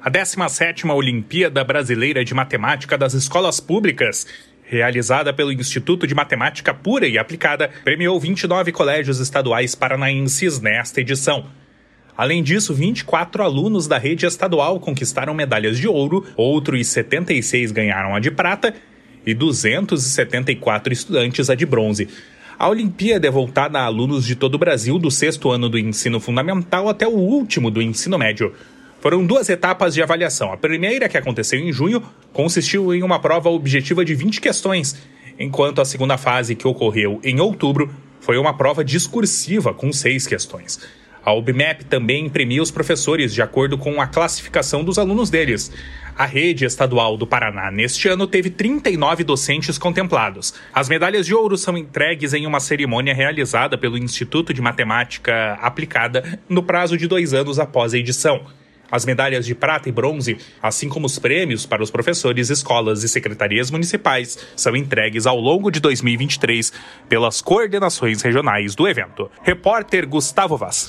A 17ª Olimpíada Brasileira de Matemática das Escolas Públicas, realizada pelo Instituto de Matemática Pura e Aplicada, premiou 29 colégios estaduais paranaenses nesta edição. Além disso, 24 alunos da rede estadual conquistaram medalhas de ouro, outros 76 ganharam a de prata e 274 estudantes a de bronze. A Olimpíada é voltada a alunos de todo o Brasil, do 6º ano do ensino fundamental até o último do ensino médio. Foram 2 etapas de avaliação. A primeira, que aconteceu em junho, consistiu em uma prova objetiva de 20 questões, enquanto a segunda fase, que ocorreu em outubro, foi uma prova discursiva com 6 questões. A UBMEP também premia os professores de acordo com a classificação dos alunos deles. A rede estadual do Paraná, neste ano, teve 39 docentes contemplados. As medalhas de ouro são entregues em uma cerimônia realizada pelo Instituto de Matemática Aplicada no prazo de 2 anos após a edição. As medalhas de prata e bronze, assim como os prêmios para os professores, escolas e secretarias municipais, são entregues ao longo de 2023 pelas coordenações regionais do evento. Repórter Gustavo Vaz.